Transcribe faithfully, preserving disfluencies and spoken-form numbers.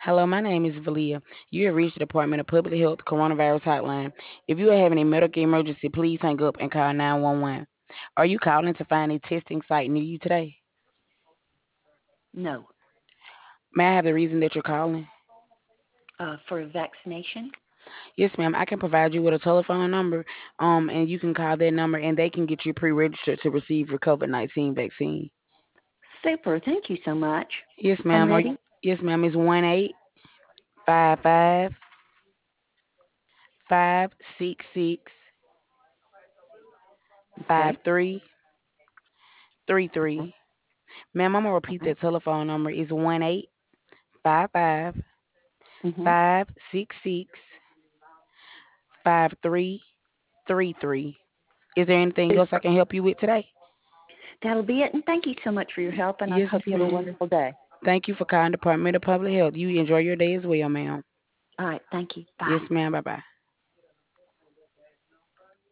Hello, my name is Valia. You have reached the Department of Public Health Coronavirus Hotline. If you are having a medical emergency, please hang up and call nine one one. Are you calling to find a testing site near you today? No. May I have the reason that you're calling? Uh, for vaccination? Yes, ma'am. I can provide you with a telephone number, um, and you can call that number, and they can get you pre-registered to receive your COVID nineteen vaccine. Super. Thank you so much. Yes, I'm ma'am. Are you, ready. yes, ma'am. It's one eight five five five six six Okay. five three three Okay. three. Ma'am, I'm gonna All repeat right. that telephone number. It's one eight five five Mm-hmm. five six six five three three three. Is there anything else I Super. can help you with today? That'll be it. And thank you so much for your help. And I Yes, hope you have a ma'am. wonderful day. Thank you for calling Department of Public Health. You enjoy your day as well, ma'am. All right. Thank you. Bye. Yes, ma'am. Bye bye.